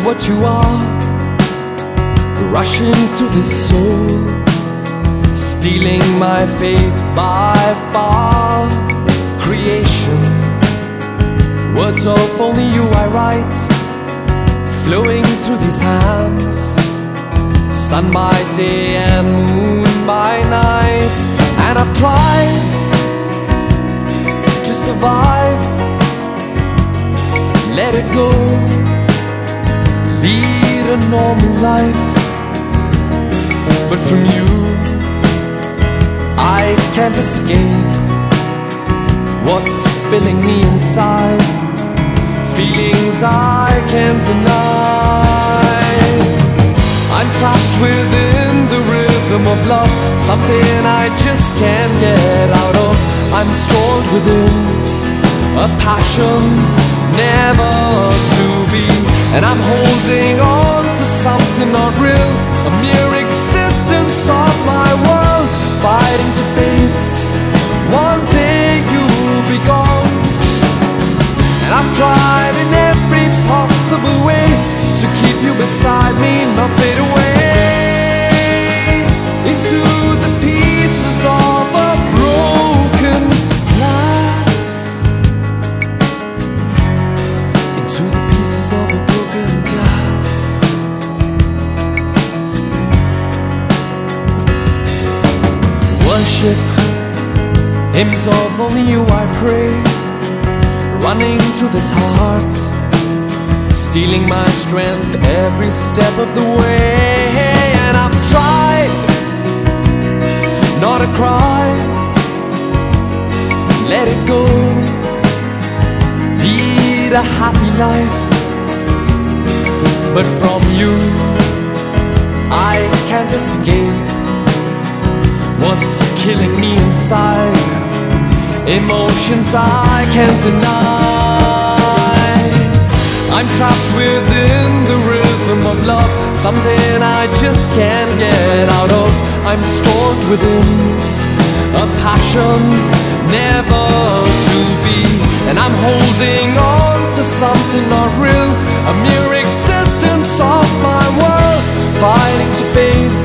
what you are, rushing through this soul, stealing my faith by far. Creation, words of only you I write, flowing through these hands, sun by day and moon by night. And I've tried to survive, let it go, lead a normal life. But from you I can't escape what's filling me inside, feelings I can't deny. I'm trapped within the rhythm of love, something I just can't get out of. I'm stored within a passion never to be, and I'm holding on to something not real, a mere existence of my world, fighting to face one day you'll be gone. And I've tried in every possible way to keep you beside me, not fade away into the pieces of a broken glass, into the pieces of a broken glass. Worship, hymns of only you I pray, running through this heart, stealing my strength every step of the way. And I've tried not to cry, let it go, lead a happy life. But from you I can't escape what's killing me inside, emotions I can't deny. I'm trapped within the rhythm of love, something I just can't get out of. I'm stored within a passion never to be, and I'm holding on to something not real, a mere existence of my world, fighting to face